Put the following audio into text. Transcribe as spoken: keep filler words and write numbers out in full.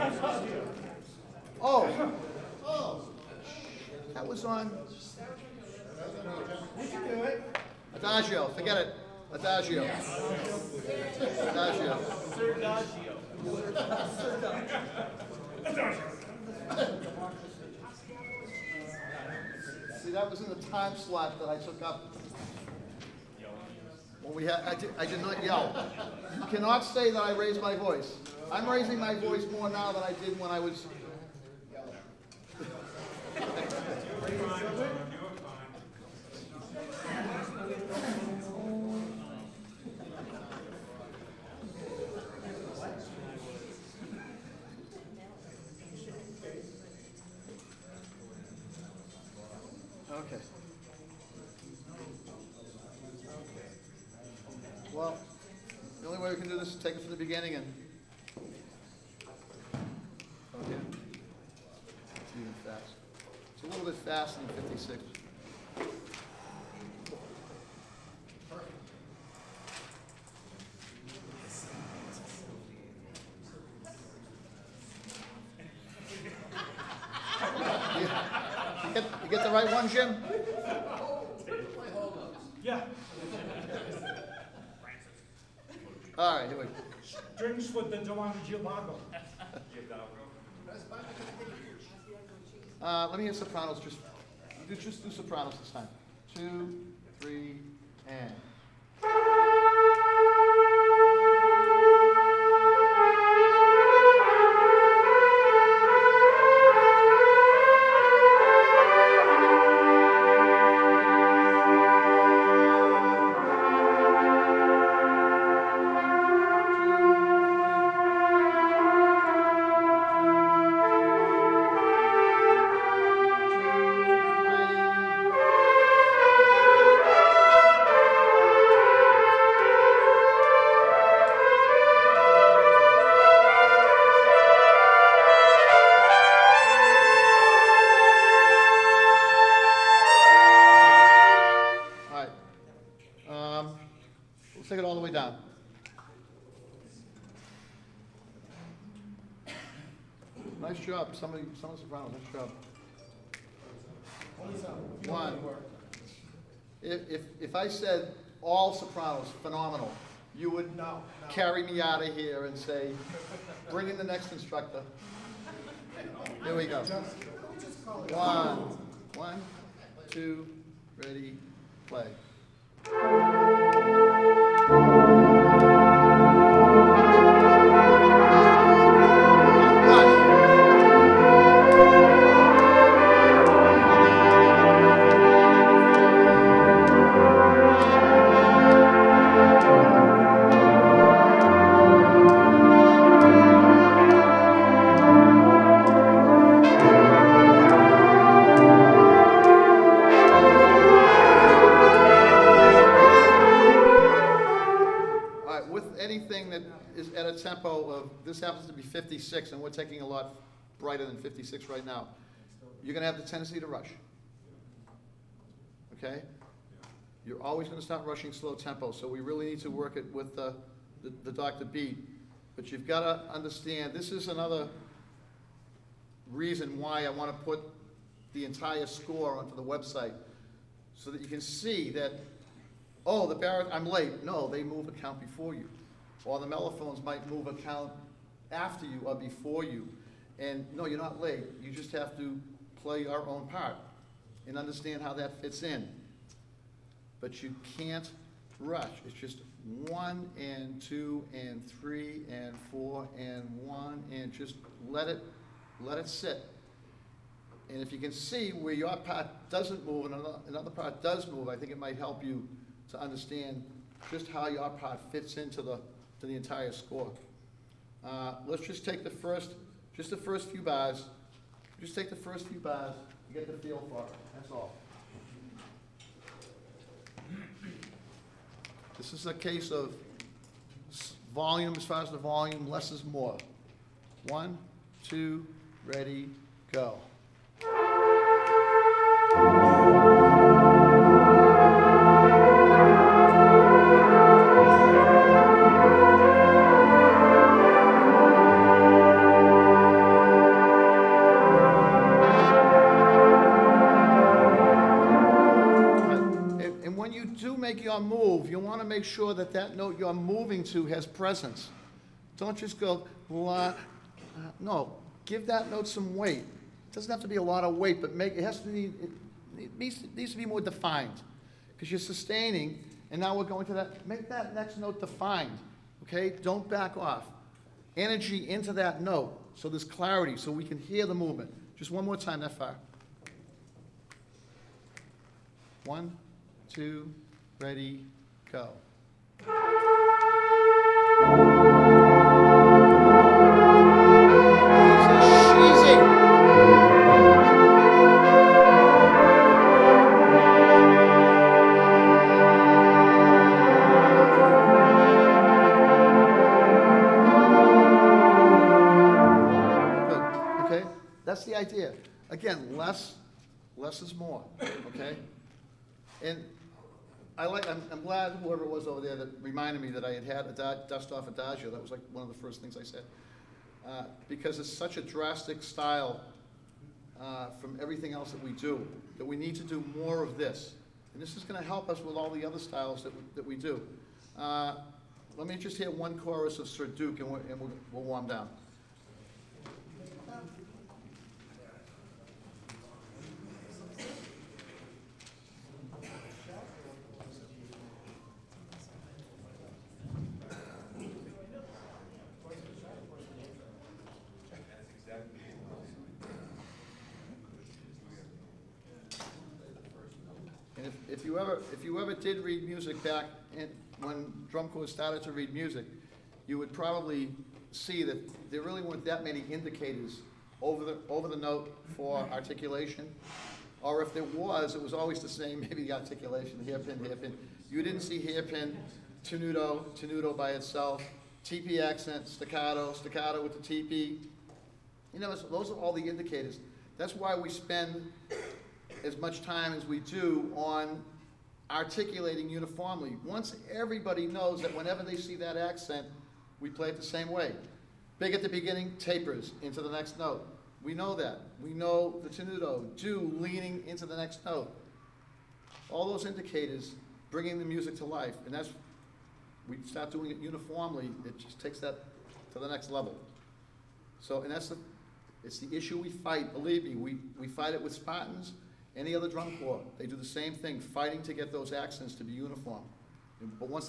Oh, oh, that was on. We can do it. Adagio, forget it. Adagio. Adagio. Sir Adagio. See, that was in the time slot that I took up. When we had, I did, I did not yell. You cannot say that I raised my voice. I'm raising my voice more now than I did when I was. Okay. Well, the only way we can do this is take it from the beginning and. Okay. It's even fast. It's a little bit faster than fifty-six. You, you get, you get the right one, Jim? Yeah. All right, here we go. Drinks with the Giovanni Giovanni. Uh, let me hear sopranos. Just, do, just do sopranos this time. Two, three, and. Take it all the way down. Nice job, somebody, some of the sopranos. Nice job. One. If, if if I said all sopranos, phenomenal, you would No, no. carry me out of here and say, bring in the next instructor. Here we go. One, one, two, ready, play. Tempo of this happens to be fifty-six, and we're taking a lot brighter than fifty-six right now. You're going to have the tendency to rush. Okay? You're always going to start rushing slow tempo, so we really need to work it with the, the, the Doctor beat. But you've got to understand, this is another reason why I want to put the entire score onto the website, so that you can see that, oh, the baritone, I'm late. No, they move a count before you. Or the mellophones might move a count after you or before you. And no, you're not late. You just have to play your own part and understand how that fits in. But you can't rush. It's just one and two and three and four and one, and just let it, let it sit. And if you can see where your part doesn't move and another, another part does move, I think it might help you to understand just how your part fits into the to the entire score. Uh, let's just take the first, just the first few bars. Just take the first few bars to get the feel for it. That's all. This is a case of volume. As far as the volume, less is more. One, two, ready, go. do make your move, you want to make sure that that note you're moving to has presence. Don't just go, la, uh, no, give that note some weight. It doesn't have to be a lot of weight, but make, it has to be, it, it needs, it needs to be more defined. Because you're sustaining, and now we're going to that, make that next note defined, okay? Don't back off. Energy into that note, so there's clarity, so we can hear the movement. Just one more time, that far. One, two, ready, go. That's the idea. Again, less, less is more, okay? And I like, I'm, I'm glad whoever it was over there that reminded me that I had had a da- dust-off adagio. That was like one of the first things I said. Uh, because it's such a drastic style uh, from everything else that we do, that we need to do more of this. And this is gonna help us with all the other styles that we, that we do. Uh, let me just hear one chorus of Sir Duke and, we're, and we'll, we'll warm down. And if, if you ever, if you ever did read music back in, when drum corps started to read music, you would probably see that there really weren't that many indicators over the, over the note for articulation. Or if there was, it was always the same, maybe the articulation, hairpin, hairpin. You didn't see hairpin, tenuto, tenuto by itself, T P accent, staccato, staccato with the T P. You know, so those are all the indicators. That's why we spend as much time as we do on articulating uniformly. Once everybody knows that whenever they see that accent, we play it the same way. Big at the beginning, tapers into the next note. We know that. We know the tenuto, do, leaning into the next note. All those indicators bringing the music to life, and that's, we start doing it uniformly, it just takes that to the next level. So, and that's the, it's the issue we fight, believe me, we, we fight it with Spartans, any other drum corps. They do the same thing, fighting to get those accents to be uniform. But once